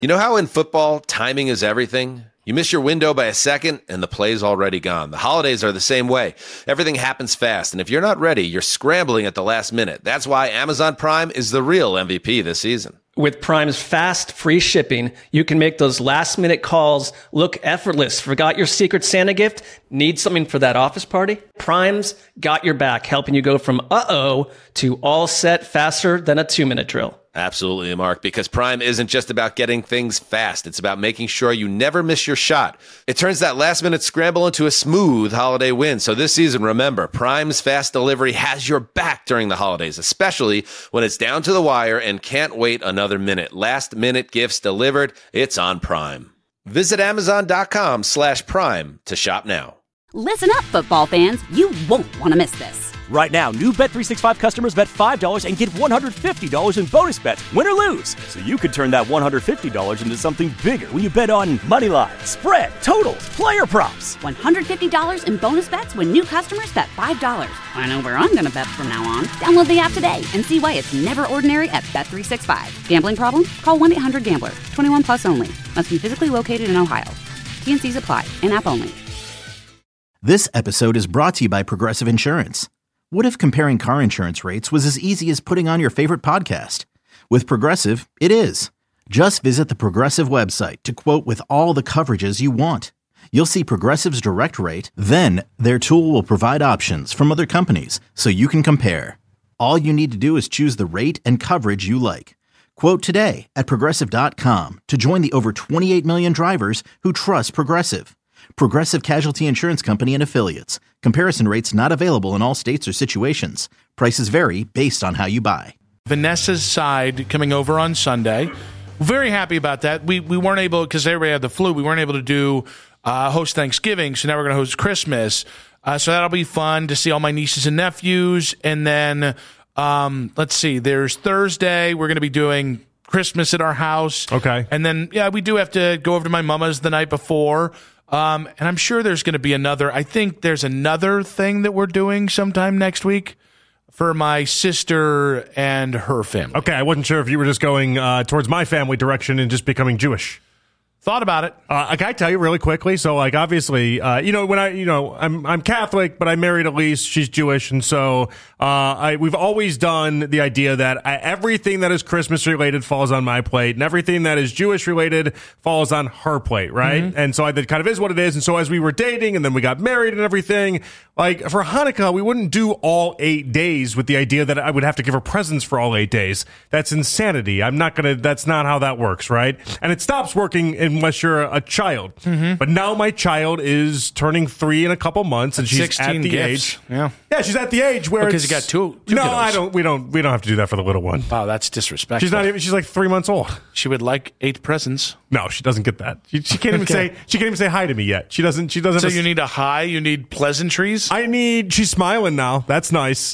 You know how in football, timing is everything? You miss your window by a second, and the play's already gone. The holidays are the same way. Everything happens fast, and if you're not ready, you're scrambling at the last minute. That's why Amazon Prime is the real MVP this season. With Prime's fast, free shipping, you can make those last-minute calls look effortless. Forgot your Secret Santa gift? Need something for that office party? Prime's got your back, helping you go from uh-oh to all set faster than a 2-minute drill. Absolutely, Mark, because Prime isn't just about getting things fast. It's about making sure you never miss your shot. It turns that last-minute scramble into a smooth holiday win. So this season, remember, Prime's fast delivery has your back during the holidays, especially when it's down to the wire and can't wait another minute. Last-minute gifts delivered. It's on Prime. Visit Amazon.com/Prime to shop now. Listen up, football fans. You won't want to miss this. Right now, new Bet365 customers bet $5 and get $150 in bonus bets, win or lose. So you could turn that $150 into something bigger when you bet on moneyline, spread, totals, player props. $150 in bonus bets when new customers bet $5. I know where I'm going to bet from now on. Download the app today and see why it's never ordinary at Bet365. Gambling problem? Call 1-800-GAMBLER. 21 plus only. Must be physically located in Ohio. T&Cs apply. In-app only. This episode is brought to you by Progressive Insurance. What if comparing car insurance rates was as easy as putting on your favorite podcast? With Progressive, it is. Just visit the Progressive website to quote with all the coverages you want. You'll see Progressive's direct rate, then their tool will provide options from other companies so you can compare. All you need to do is choose the rate and coverage you like. Quote today at Progressive.com to join the over 28 million drivers who trust Progressive. Progressive Casualty Insurance Company and Affiliates. Comparison rates not available in all states or situations. Prices vary based on how you buy. Vanessa's side coming over on Sunday. Very happy about that. We weren't able, because everybody had the flu, we weren't able to do host Thanksgiving, so now we're going to host Christmas. So that'll be fun to see all my nieces and nephews. And then, let's see, there's Thursday. We're going to be doing Christmas at our house. Okay. And then, yeah, we do have to go over to my mama's the night before. And I'm sure there's going to be I think there's another thing that we're doing sometime next week for my sister and her family. Okay, I wasn't sure if you were just going towards my family direction and just becoming Jewish. Thought about it. Can I tell you really quickly? So, like, obviously, I'm Catholic, but I married Elise. She's Jewish, and so we've always done the idea that everything that is Christmas related falls on my plate, and everything that is Jewish related falls on her plate, right? Mm-hmm. And so that kind of is what it is. And so as we were dating, and then we got married and everything, like for Hanukkah, we wouldn't do all 8 days with the idea that I would have to give her presents for all 8 days. That's insanity. That's not how that works, right? And it stops working unless you're a child. Mm-hmm. But now my child is turning 3 in a couple months, and she's at the age. Yeah, she's at the age where because you got two no, kiddos. I don't. We don't have to do that for the little one. Wow, that's disrespectful. She's not even. She's like 3 months old. She would like 8 presents. No, she doesn't get that. She can't even say. She can't even say hi to me yet. She doesn't. So you need a hi. You need pleasantries. She's smiling now. That's nice.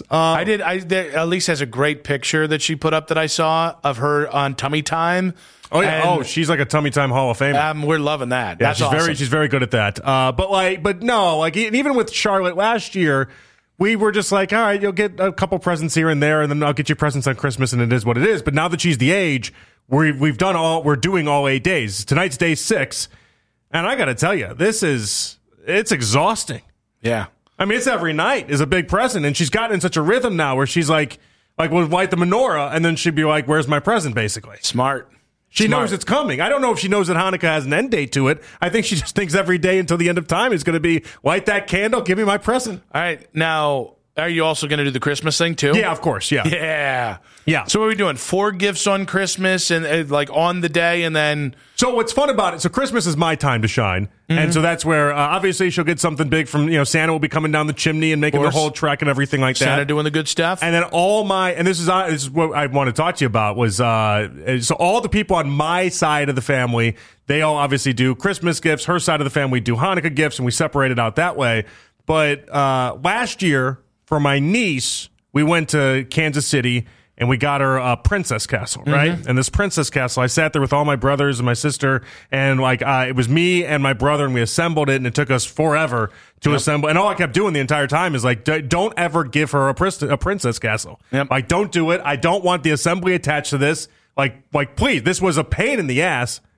Elise has a great picture that she put up that I saw of her on Tummy Time. Oh yeah. She's like a Tummy Time Hall of Famer. We're loving that. Yeah, That's awesome. She's very good at that. But even with Charlotte last year, we were just like, all right, you'll get a couple presents here and there, and then I'll get you presents on Christmas, and it is what it is. But now that she's the age, we're doing all 8 days. Tonight's day 6, and I got to tell you, it's exhausting. Yeah. I mean, it's every night is a big present, and she's gotten in such a rhythm now where she's like we'll light the menorah, and then she'd be like, where's my present, basically. Smart. She knows it's coming. I don't know if she knows that Hanukkah has an end date to it. I think she just thinks every day until the end of time is going to be, light that candle, give me my present. All right. Now, are you also going to do the Christmas thing, too? Yeah, of course, yeah. Yeah. So what are we doing? 4 gifts on Christmas and like on the day, and then... So what's fun about it, so Christmas is my time to shine. Mm-hmm. And so that's where, obviously, she'll get something big from, Santa will be coming down the chimney and making the whole trek and everything like that. Santa doing the good stuff. And then this is what I want to talk to you about was, so all the people on my side of the family, they all obviously do Christmas gifts. Her side of the family do Hanukkah gifts, and we separate it out that way. But last year, for my niece, we went to Kansas City, and we got her a princess castle, right? Mm-hmm. And this princess castle, I sat there with all my brothers and my sister, and it was me and my brother, and we assembled it, and it took us forever to assemble. And all I kept doing the entire time is like, don't ever give her a princess castle. Yep. Like, don't do it. I don't want the assembly attached to this. Like, please, this was a pain in the ass,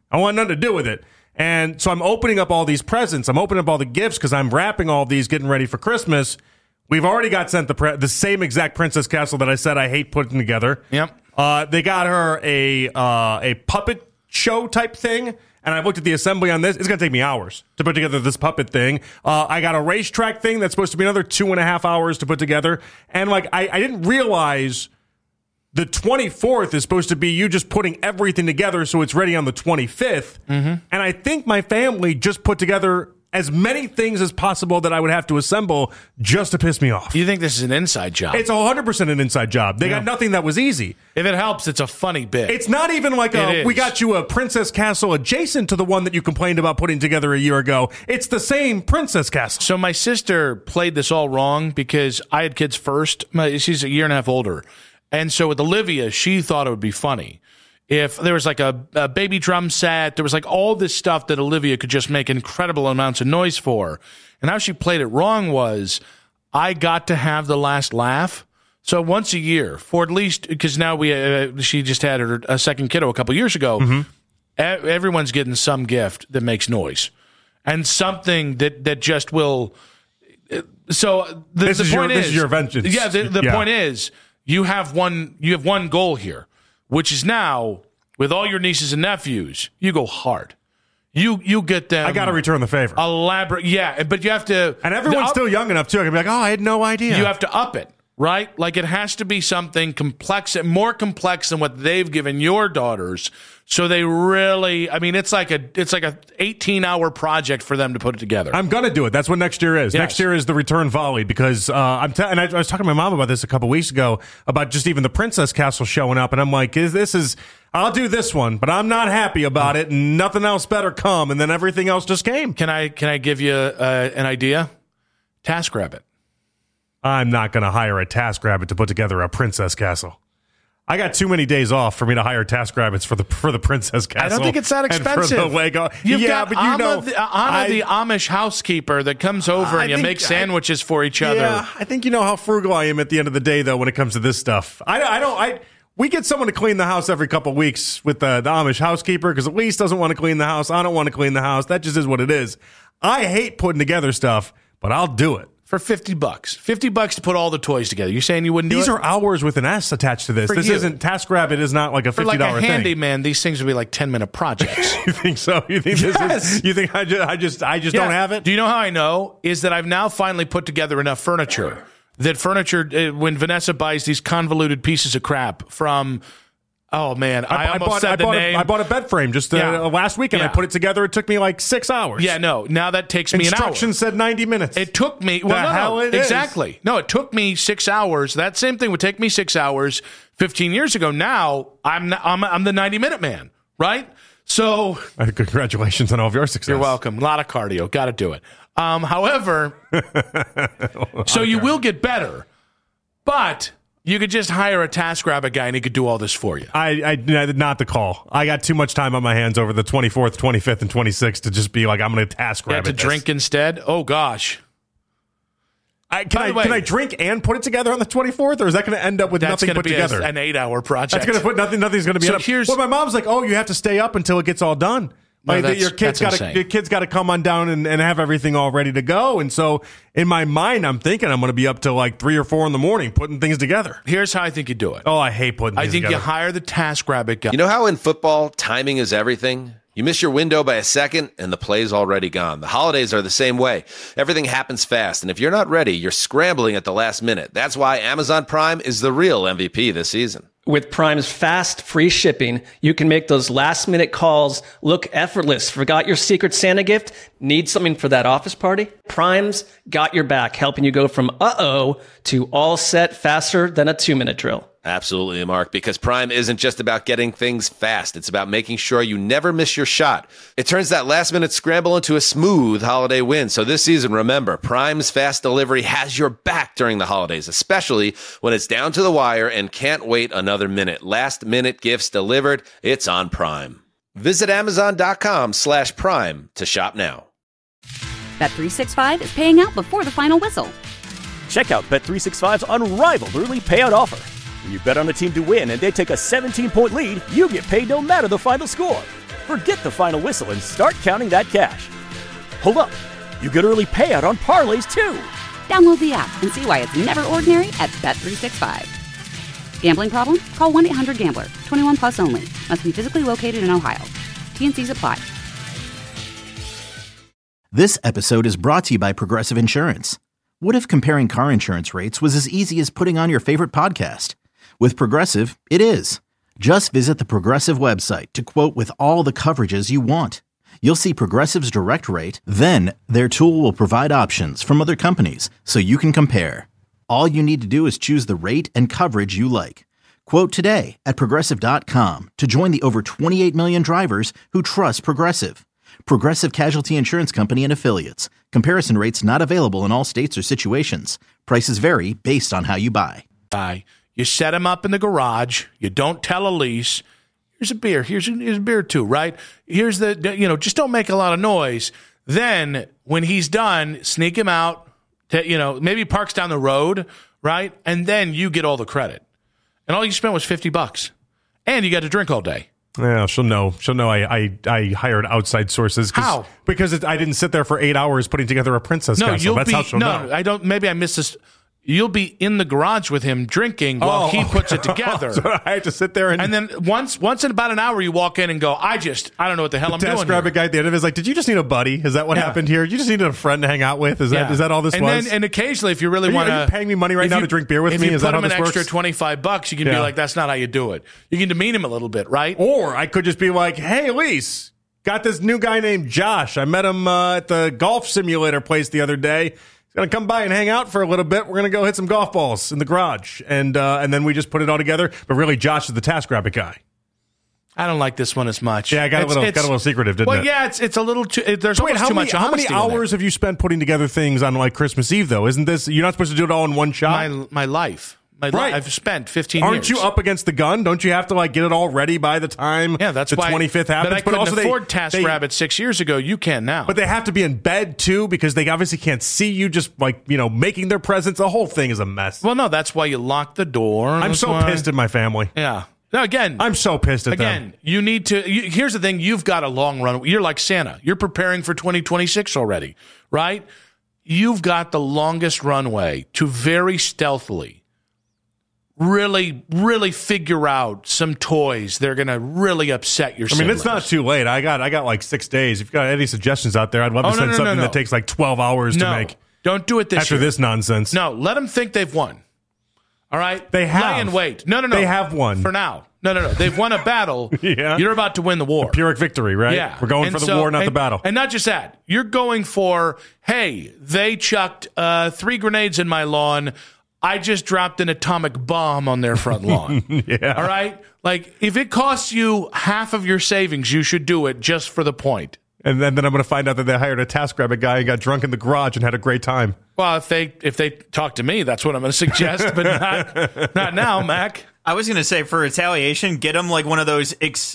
I want nothing to do with it. And so I'm opening up all these presents. I'm opening up all the gifts because I'm wrapping all these, getting ready for Christmas. We've already got sent the same exact Princess Castle that I said I hate putting together. Yep. They got her a puppet show type thing. And I looked at the assembly on this. It's going to take me hours to put together this puppet thing. I got a racetrack thing that's supposed to be another 2.5 hours to put together. And like, I didn't realize the 24th is supposed to be you just putting everything together so it's ready on the 25th. Mm-hmm. And I think my family just put together as many things as possible that I would have to assemble just to piss me off. You think this is an inside job? It's 100% an inside job. They got nothing that was easy. If it helps, it's a funny bit. It's not even like we got you a Princess Castle adjacent to the one that you complained about putting together a year ago. It's the same Princess Castle. So my sister played this all wrong because I had kids first. She's a year and a half older. And so with Olivia, she thought it would be funny if there was like a baby drum set. There was like all this stuff that Olivia could just make incredible amounts of noise for. And how she played it wrong was I got to have the last laugh. So once a year for at least, because now she just had her second kiddo a couple years ago. Mm-hmm. Everyone's getting some gift that makes noise and something that just will. So the point is, this is your vengeance. Yeah. The point is, you have one goal here, which is now with all your nieces and nephews, you go hard. You get them. I got to return the favor. Elaborate, yeah, but you have to. And everyone's still young enough too. I can be like, I had no idea. You have to up it, right? Like it has to be something complex, more complex than what they've given your daughters. So they really, I mean, it's like a 18-hour project for them to put it together. I'm gonna do it. That's what next year is. Yes. Next year is the return volley because and I was talking to my mom about this a couple weeks ago about just even the Princess Castle showing up, and I'm like, I'll do this one, but I'm not happy about it, and nothing else better come, and then everything else just came. Can I give you an idea? TaskRabbit. I'm not gonna hire a TaskRabbit to put together a Princess Castle. I got too many days off for me to hire TaskRabbits for the Princess Castle. I don't think it's that expensive. And for the Lego. You've got Anna, the Amish housekeeper that comes over and you make sandwiches for each other. Yeah, I think you know how frugal I am at the end of the day, though, when it comes to this stuff. We get someone to clean the house every couple of weeks with the Amish housekeeper because Elise doesn't want to clean the house. I don't want to clean the house. That just is what it is. I hate putting together stuff, but I'll do it. For $50. $50 to put all the toys together. You saying you wouldn't do it? These are hours with an S attached to this. Isn't TaskRabbit is not like a $50 thing. For like a handyman, these things would be like 10-minute projects. You think so? You think you think I just don't have it? Do you know how I know? Is that I've now finally put together enough furniture. When Vanessa buys these convoluted pieces of crap from... Oh, man. I bought a bed frame just last weekend. Yeah. I put it together. It took me like 6 hours. Yeah, no. Now that takes me an hour. Instructions said 90 minutes. It took me... Exactly. No, it took me 6 hours. That same thing would take me 6 hours 15 years ago. Now, I'm the 90-minute man, right? So... Congratulations on all of your success. You're welcome. A lot of cardio. Got to do it. However, so you will get better, but... You could just hire a TaskRabbit guy and he could do all this for you. I not the call. I got too much time on my hands over the 24th, 25th, and 26th to just be like, I'm going to TaskRabbit to drink instead? Oh, gosh. Can I drink and put it together on the 24th, or is that going to end up with nothing put together? An 8-hour project. That's going to put nothing's going to be up. Well, my mom's like, oh, you have to stay up until it gets all done. Like your kid's got to come on down and have everything all ready to go. And so in my mind, I'm thinking I'm going to be up till like 3 or 4 in the morning putting things together. Here's how I think you do it. Oh, I hate putting things together. I think you hire the TaskRabbit guy. You know how in football, timing is everything? You miss your window by a second and the play's already gone. The holidays are the same way. Everything happens fast, and if you're not ready, you're scrambling at the last minute. That's why Amazon Prime is the real MVP this season. With Prime's fast, free shipping, you can make those last-minute calls look effortless. Forgot your Secret Santa gift? Need something for that office party? Prime's got your back, helping you go from uh-oh to all set faster than a 2-minute drill. Absolutely, Mark, because Prime isn't just about getting things fast. It's about making sure you never miss your shot. It turns that last-minute scramble into a smooth holiday win. So this season, remember, Prime's fast delivery has your back during the holidays, especially when it's down to the wire and can't wait another minute. Last-minute gifts delivered, it's on Prime. Visit Amazon.com/Prime to shop now. Bet365 is paying out before the final whistle. Check out Bet365's unrivaled early payout offer. When you bet on a team to win and they take a 17-point lead, you get paid no matter the final score. forget the final whistle and start counting that cash. Hold up. You get early payout on parlays, too. Download the app and see why it's never ordinary at Bet365. Gambling problem? Call 1-800-GAMBLER. 21 plus only. Must be physically located in Ohio. T&Cs apply. This episode is brought to you by Progressive Insurance. What if comparing car insurance rates was as easy as putting on your favorite podcast? With Progressive, it is. Just visit the Progressive website to quote with all the coverages you want. You'll see Progressive's direct rate, then their tool will provide options from other companies so you can compare. All you need to do is choose the rate and coverage you like. Quote today at Progressive.com to join the over 28 million drivers who trust Progressive. Progressive Casualty Insurance Company and Affiliates. Comparison rates not available in all states or situations. Prices vary based on how you buy. You set him up in the garage. You don't tell Elise. Here's a beer. Here's a beer too, right? Here's just don't make a lot of noise. Then when he's done, sneak him out. Maybe parks down the road, right? And then you get all the credit. And all you spent was $50. And you got to drink all day. Yeah, she'll know. I hired outside sources. How? Because I didn't sit there for 8 hours putting together a princess castle. That's how she'll know. I don't. Maybe I missed this. You'll be in the garage with him drinking while he puts it together. So I have to sit there and then once in about an hour you walk in and go, I don't know what the hell I'm doing. Desk grab a guy at the end of it is like, did you just need a buddy? Is that what happened here? You just needed a friend to hang out with? Is that all this was? And occasionally, if you really want to, are you paying me money right now to drink beer with me? Is that how this works? If you put him an extra $25, you can be like, that's not how you do it. You can demean him a little bit, right? Or I could just be like, hey, Elise, got this new guy named Josh. I met him at the golf simulator place the other day. He's going to come by and hang out for a little bit. We're going to go hit some golf balls in the garage. And then we just put it all together. But really, Josh is the TaskRabbit guy. I don't like this one as much. Yeah, I got a little secretive, didn't it? Well, yeah, it's a little too. There's almost too much honesty. How many hours have you spent putting together things on like Christmas Eve, though? Isn't this, you're not supposed to do it all in one shot? My life. Right. I've spent 15 years. Aren't you up against the gun? Don't you have to get it all ready by the time that's the why, 25th happens? But I couldn't afford TaskRabbit 6 years ago. You can now. But they have to be in bed, too, because they obviously can't see you just, making their presents. The whole thing is a mess. Well, no, that's why you lock the door. I'm so pissed at my family. Yeah. No, again. I'm so pissed at them. Again, you need to. Here's the thing. You've got a long run. You're like Santa. You're preparing for 2026 already, right? You've got the longest runway to very stealthily really, really figure out some toys they're going to really upset your siblings. It's not too late. I got like 6 days. If you've got any suggestions out there, I'd love to send something that takes like 12 hours to make. Don't do it this after year. This nonsense. No, let them think they've won. All right? They have. Lay and wait. No. They have won. For now. No. They've won a battle. Yeah. You're about to win the war. A Pyrrhic victory, right? Yeah. We're going for the war, not the battle. And not just that. You're going for, hey, they chucked 3 grenades in my lawn. I just dropped an atomic bomb on their front lawn. Yeah. All right? If it costs you half of your savings, you should do it just for the point. And then I'm going to find out that they hired a TaskRabbit guy and got drunk in the garage and had a great time. Well, if they talk to me, that's what I'm going to suggest, but not now, Mac. I was going to say, for retaliation, get them one of those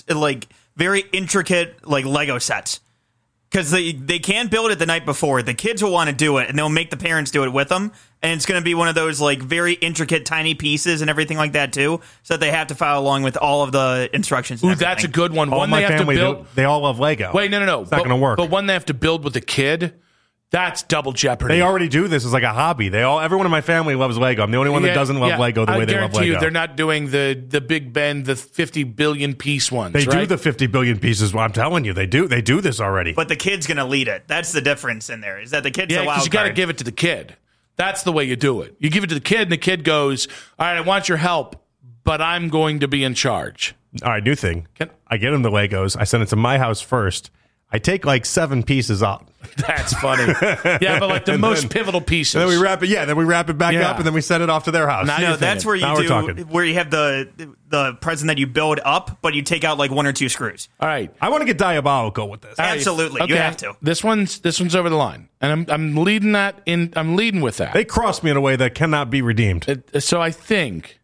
very intricate Lego sets. Because they can't build it the night before. The kids will want to do it, and they'll make the parents do it with them. And it's going to be one of those very intricate, tiny pieces and everything like that too, so that they have to follow along with all of the instructions. Ooh, that's a good one. One they have to build. They all love Lego. Wait, no. It's not going to work. But one they have to build with a kid. That's double jeopardy. They already do this as a hobby. Everyone in my family loves Lego. I'm the only one that doesn't love Lego the way they love Lego. I guarantee you, they're not doing the Big Ben, the 50 billion piece ones. They do the 50 billion pieces. Well, I'm telling you, they do this already. But the kid's going to lead it. That's the difference in there. Is that the kid's the wild card? Because you got to give it to the kid. That's the way you do it. You give it to the kid, and the kid goes, "All right, I want your help, but I'm going to be in charge." All right, new thing. I get him the Legos. I send it to my house first. I take 7 pieces out. That's funny. Yeah, but the most pivotal pieces. And then we wrap it. Yeah, then we wrap it back up, and then we send it off to their house. No, that's where where you have the present that you build up, but you take out 1 or 2 screws. All right, I want to get diabolical with this. Absolutely, okay. You have to. This one's over the line, and I'm leading that in. I'm leading with that. They cross me in a way that cannot be redeemed. So I think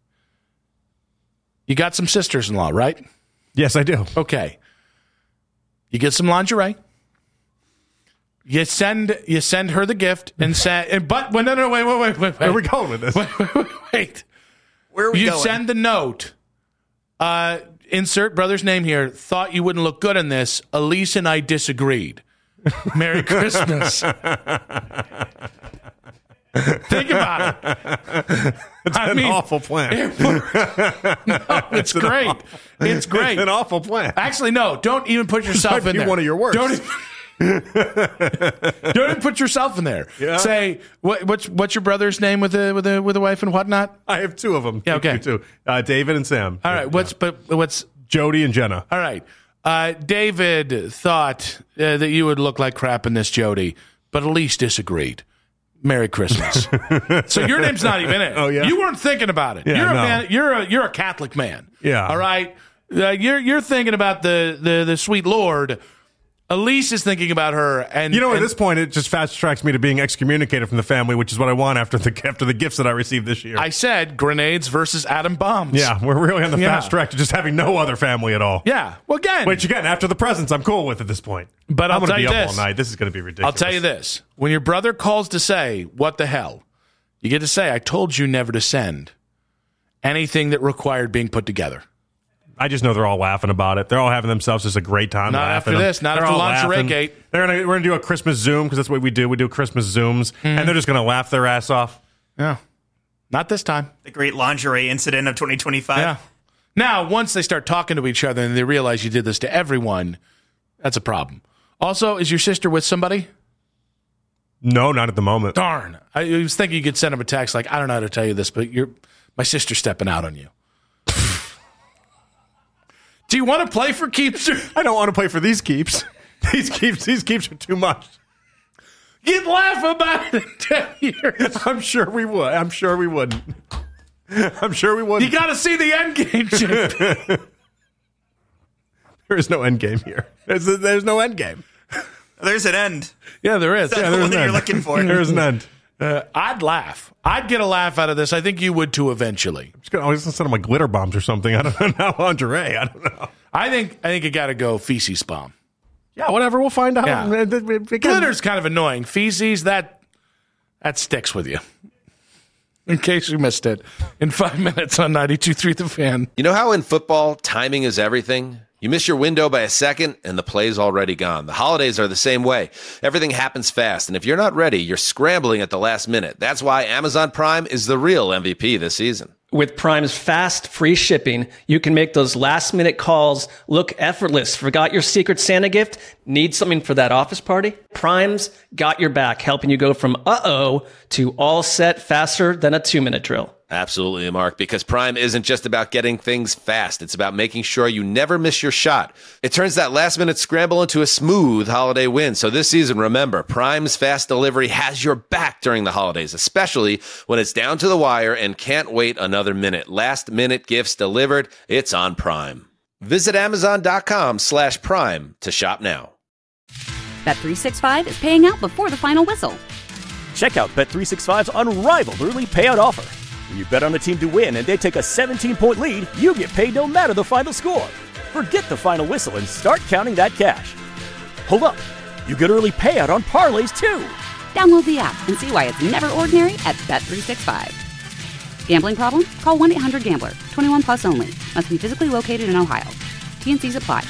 you got some sisters-in-law, right? Yes, I do. Okay. You get some lingerie. You send her the gift and say, but wait. Where are we going with this? Wait. Where are we going? You send the note Insert brother's name here. Thought you wouldn't look good in this. Elise and I disagreed. Merry Christmas. Think about it. It's an awful plan. No, it's great. It's great. It's an awful plan. Actually, no. Don't even put yourself in there. One of your worst. Don't even put yourself in there. Yeah. Say what's your brother's name with a wife and whatnot? I have two of them. Yeah, okay. You two. David and Sam. All right. What's Jody and Jenna? All right. David thought that you would look like crap in this, Jody, but Elise disagreed. Merry Christmas. So your name's not even in it. Oh yeah. You weren't thinking about it. Yeah, you're a no. man. You're a Catholic man. Yeah. All right. You're thinking about the sweet Lord. Elise is thinking about her, and at this point, it just fast tracks me to being excommunicated from the family, which is what I want after the gifts that I received this year. I said grenades versus atom bombs. Yeah, we're really on the fast track to just having no other family at all. Yeah. Well, which again, after the presents, I'm cool with at this point. But I'm going to be up this. all night. This is going to be ridiculous. I'll tell you this: when your brother calls to say, "What the hell," you get to say, "I told you never to send anything that required being put together." I just know they're all laughing about it. They're all having themselves just a great time. Not laughing. after this. Not they're after all Lingerie laughing. Gate. We're gonna do a Christmas Zoom because that's what we do. We do Christmas Zooms, and they're just going to laugh their ass off. Yeah. Not this time. The great lingerie incident of 2025. Yeah. Now, once they start talking to each other and they realize you did this to everyone, that's a problem. Also, is your sister with somebody? No, not at the moment. Darn. I was thinking you could send him a text like, I don't know how to tell you this, but my sister's stepping out on you. Do you want to play for keeps? I don't want to play for these keeps. These keeps are too much. You'd laugh about it in 10 years. I'm sure we would. I'm sure we wouldn't. You got to see the end game, Chip. There is no end game here. There's no end game. There's an end. Yeah, there is. That's the one that you're looking for. There's an end. I'd laugh. I'd get a laugh out of this. I think you would too eventually. I was going to send them like glitter bombs or something. I don't know. Now lingerie. I don't know. I think you got to go feces bomb. Yeah, whatever. We'll find out. Yeah. Glitter's kind of annoying. Feces, that sticks with you. In case you missed it, in 5 minutes on 92.3 The Fan. You know how in football, timing is everything? You miss your window by a second, and the play's already gone. The holidays are the same way. Everything happens fast, and if you're not ready, you're scrambling at the last minute. That's why Amazon Prime is the real MVP this season. With Prime's fast, free shipping, you can make those last-minute calls look effortless. Forgot your Secret Santa gift? Need something for that office party? Prime's got your back, helping you go from uh-oh to all set faster than a 2-minute drill. Absolutely, Mark, because Prime isn't just about getting things fast. It's about making sure you never miss your shot. It turns that last-minute scramble into a smooth holiday win. So this season, remember, Prime's fast delivery has your back during the holidays, especially when it's down to the wire and can't wait another minute. Last-minute gifts delivered, it's on Prime. Visit Amazon.com/Prime to shop now. Bet365 is paying out before the final whistle. Check out Bet365's unrivaled early payout offer. When you bet on a team to win and they take a 17-point lead, you get paid no matter the final score. Forget the final whistle and start counting that cash. Hold up. You get early payout on parlays, too. Download the app and see why it's never ordinary at Bet365. Gambling problem? Call 1-800-GAMBLER. 21 plus only. Must be physically located in Ohio. T&Cs apply.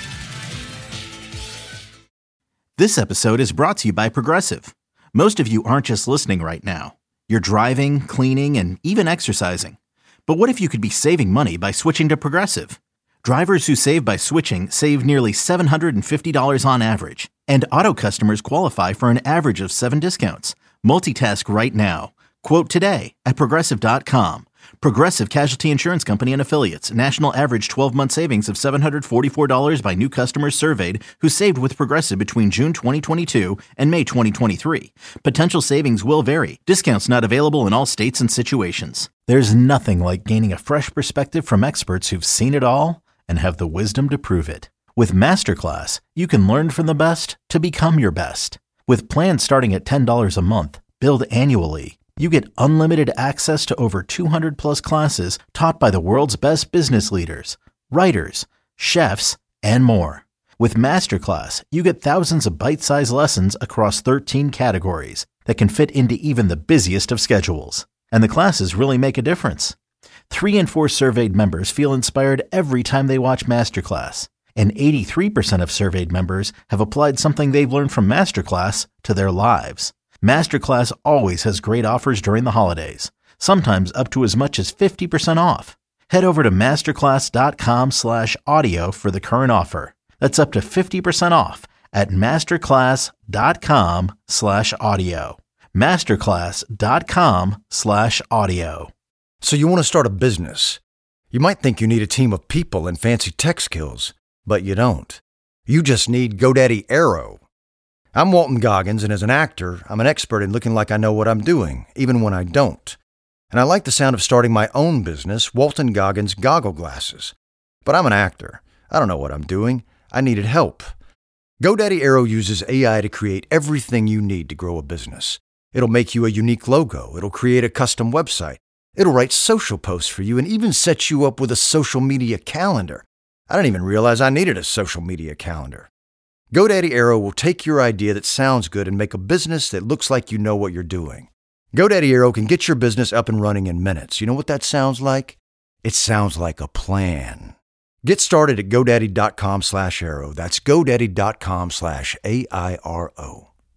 This episode is brought to you by Progressive. Most of you aren't just listening right now. You're driving, cleaning, and even exercising. But what if you could be saving money by switching to Progressive? Drivers who save by switching save nearly $750 on average. And auto customers qualify for an average of 7 discounts. Multitask right now. Quote today at Progressive.com. Progressive Casualty Insurance Company and Affiliates. National average 12-month savings of $744 by new customers surveyed who saved with Progressive between June 2022 and May 2023. Potential savings will vary. Discounts not available in all states and situations. There's nothing like gaining a fresh perspective from experts who've seen it all and have the wisdom to prove it. With Masterclass, you can learn from the best to become your best. With plans starting at $10 a month, billed annually, you get unlimited access to over 200 plus classes taught by the world's best business leaders, writers, chefs, and more. With Masterclass, you get thousands of bite-sized lessons across 13 categories that can fit into even the busiest of schedules. And the classes really make a difference. 3 in 4 surveyed members feel inspired every time they watch Masterclass. And 83% of surveyed members have applied something they've learned from Masterclass to their lives. Masterclass always has great offers during the holidays, sometimes up to as much as 50% off. Head over to masterclass.com/audio for the current offer. That's up to 50% off at masterclass.com/audio. masterclass.com/audio. So you want to start a business. You might think you need a team of people and fancy tech skills, but you don't. You just need GoDaddy Aero. I'm Walton Goggins, and as an actor, I'm an expert in looking like I know what I'm doing, even when I don't. And I like the sound of starting my own business, Walton Goggins Goggle Glasses. But I'm an actor. I don't know what I'm doing. I needed help. GoDaddy Aero uses AI to create everything you need to grow a business. It'll make you a unique logo. It'll create a custom website. It'll write social posts for you and even set you up with a social media calendar. I didn't even realize I needed a social media calendar. GoDaddy Aero will take your idea that sounds good and make a business that looks like you know what you're doing. GoDaddy Aero can get your business up and running in minutes. You know what that sounds like? It sounds like a plan. Get started at GoDaddy.com/Aero. That's GoDaddy.com/AIRO.